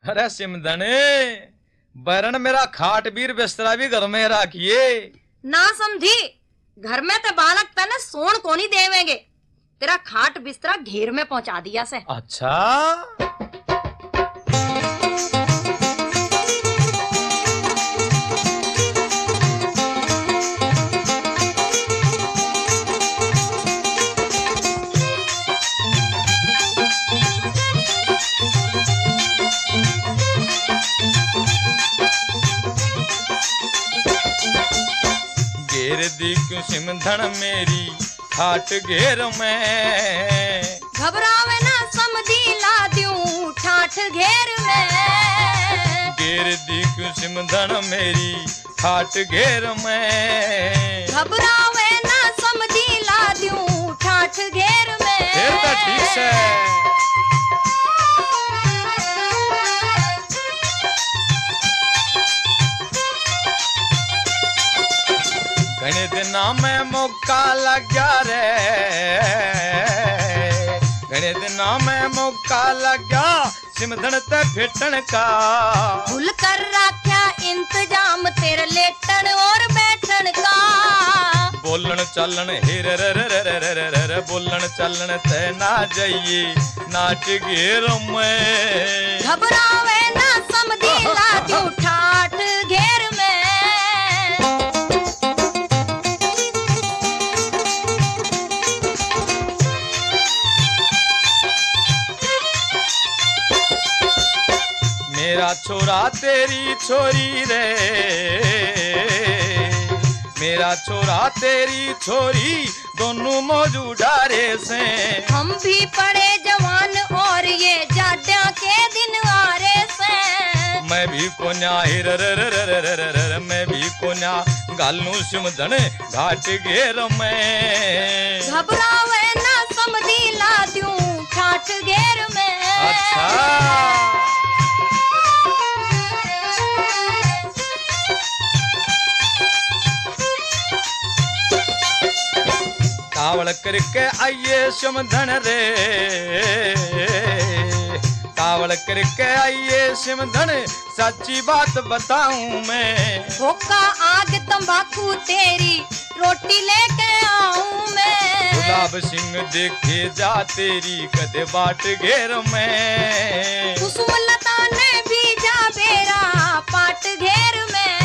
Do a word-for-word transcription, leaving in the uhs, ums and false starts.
अरे सिमधने, बैरन मेरा खाट बीर बिस्तरा भी घर में रखिए। ना समझी, घर में ते बालक तने सोन को नहीं देवेंगे। तेरा खाट बिस्तरा घेर में पहुंचा दिया से। अच्छा, घेर दी क्यों सिमधन मेरी खाट घेर में। घबरावे ना समझी, ला दूं ठाठ घेर में। घेर दी क्यों सिमधन मेरी खाट घेर में। घबरावे ना समझी, ला दूं ठाठ घेर में। फिर तो ठीक से। घने दिना में मौका लग गया रे, घने दिना में मौका लग गया सिमधन ते फिटन का। भूल कर रखा इंतजाम तेरे लेटन और बैठन का। बोलन चलन हिर रे रे रे रे रे रे रे, बोलन चलन ते ना जाइए नाच घेर में। घबरावे ना समझी, ला दूं ठाठ घेर में। मेरा छोरा तेरी छोरी रे, मेरा छोरा तेरी छोरी दोनों मौजूदा रे से। हम भी पड़े जवान और ये जाड्या के दिन आ रहे से। मैं भी कोन्या हिर रे रे रे रे रे रे रे, मैं भी कोन्या गालू सिमधन घाट घेर में। घबरावे ना समझी, ला दूं ठाठ घेर में। अच्छा, कावड़ करके आइए सिमधन रे, कावड़ करके आइए सिमधन सच्ची बात बताऊं मैं। भूखा आग तंबाकू तेरी रोटी लेके आऊं मैं। गुलाब सिंह देखे जा तेरी कदे बाट घेर में। कुसुम लता ने भी जा बेरा पाट घेर में।